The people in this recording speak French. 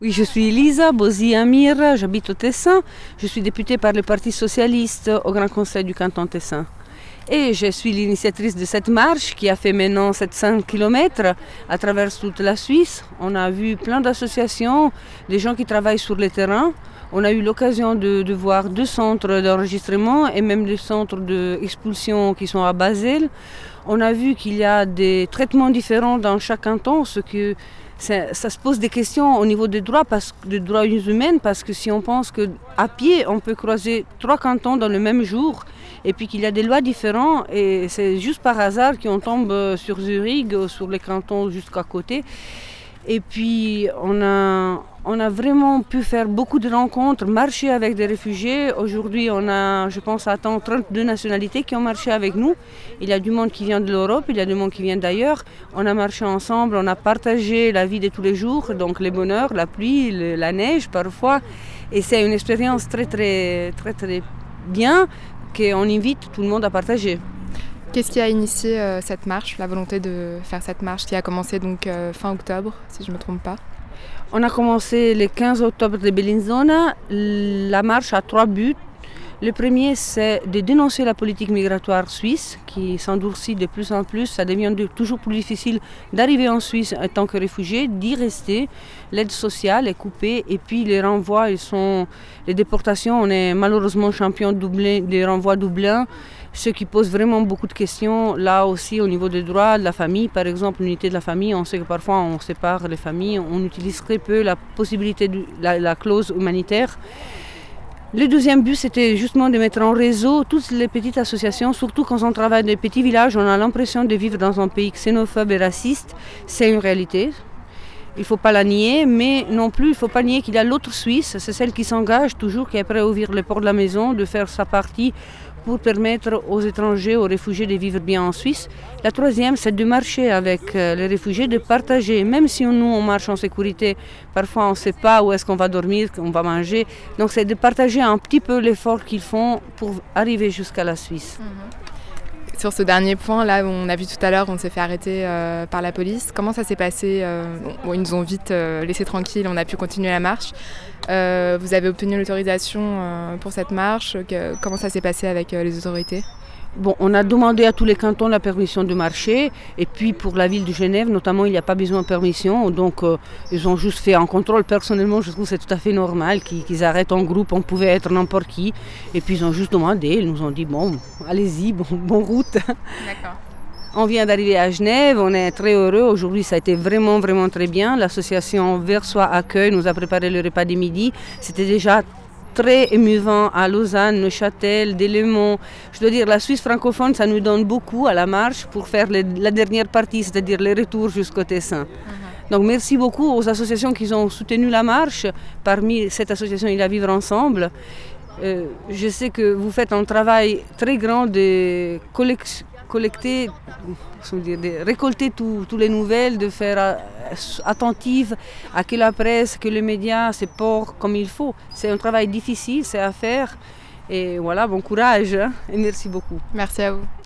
Oui, je suis Elisa Bozi Amir, j'habite au Tessin. Je suis députée par le Parti socialiste au Grand Conseil du canton Tessin. Et je suis l'initiatrice de cette marche qui a fait maintenant 700 km à travers toute la Suisse. On a vu plein d'associations, des gens qui travaillent sur le terrain. On a eu l'occasion de voir 2 centres d'enregistrement et même des centres d'expulsion qui sont à Basel. On a vu qu'il y a des traitements différents dans chaque canton, ce que ça se pose des questions au niveau des droits humains, parce que si on pense qu'à pied, on peut croiser 3 cantons dans le même jour, et puis qu'il y a des lois différentes, et c'est juste par hasard qu'on tombe sur Zurich, sur les cantons jusqu'à côté. Et puis on a vraiment pu faire beaucoup de rencontres, marcher avec des réfugiés. Aujourd'hui, on a, je pense, 32 nationalités qui ont marché avec nous. Il y a du monde qui vient de l'Europe, il y a du monde qui vient d'ailleurs. On a marché ensemble, on a partagé la vie de tous les jours, donc les bonheurs, la pluie, la neige parfois. Et c'est une expérience très bien qu'on invite tout le monde à partager. Qu'est-ce qui a initié cette marche, la volonté de faire cette marche qui a commencé donc fin octobre, si je ne me trompe pas? On a commencé le 15 octobre de Bellinzona. La marche a 3 buts. Le premier, c'est de dénoncer la politique migratoire suisse qui s'endurcit de plus en plus. Ça devient toujours plus difficile d'arriver en Suisse en tant que réfugié, d'y rester. L'aide sociale est coupée et puis les renvois, les déportations. On est malheureusement champion des renvois Dublin, ce qui pose vraiment beaucoup de questions. Là aussi, au niveau des droits de la famille, par exemple, l'unité de la famille, on sait que parfois on sépare les familles, on utilise très peu la possibilité de la clause humanitaire. Le deuxième but, c'était justement de mettre en réseau toutes les petites associations, surtout quand on travaille dans des petits villages, on a l'impression de vivre dans un pays xénophobe et raciste. C'est une réalité. Il ne faut pas la nier, mais non plus, il ne faut pas nier qu'il y a l'autre Suisse, c'est celle qui s'engage toujours, qui est prête à ouvrir les portes de la maison, de faire sa partie pour permettre aux étrangers, aux réfugiés de vivre bien en Suisse. La troisième, c'est de marcher avec les réfugiés, de partager, même si nous on marche en sécurité, parfois on ne sait pas où est-ce qu'on va dormir, qu'on va manger. Donc c'est de partager un petit peu l'effort qu'ils font pour arriver jusqu'à la Suisse. Sur ce dernier point, là, on a vu tout à l'heure, on s'est fait arrêter par la police. Comment ça s'est passé? Ils nous ont vite laissés tranquilles, on a pu continuer la marche. Vous avez obtenu l'autorisation pour cette marche. Comment ça s'est passé avec les autorités? Bon, on a demandé à tous les cantons la permission de marcher, et puis pour la ville de Genève notamment, il n'y a pas besoin de permission, donc ils ont juste fait un contrôle. Personnellement, je trouve que c'est tout à fait normal qu'ils arrêtent en groupe, on pouvait être n'importe qui, et puis ils ont juste demandé, ils nous ont dit bon, allez-y, bon route. D'accord. On vient d'arriver à Genève, on est très heureux, aujourd'hui ça a été vraiment très bien. L'association Versoix Accueil nous a préparé le repas de midi, c'était déjà très émouvant à Lausanne, Neuchâtel, Delémont. Je dois dire, la Suisse francophone, ça nous donne beaucoup à la marche pour faire la dernière partie, c'est-à-dire les retours jusqu'au Tessin. Donc merci beaucoup aux associations qui ont soutenu la marche. Parmi cette association, il y a Vivre Ensemble. Je sais que vous faites un travail très grand de récolter toutes les nouvelles, de faire attentive à que la presse, que les médias se portent comme il faut. C'est un travail difficile, c'est à faire. Et voilà, bon courage et merci beaucoup. Merci à vous.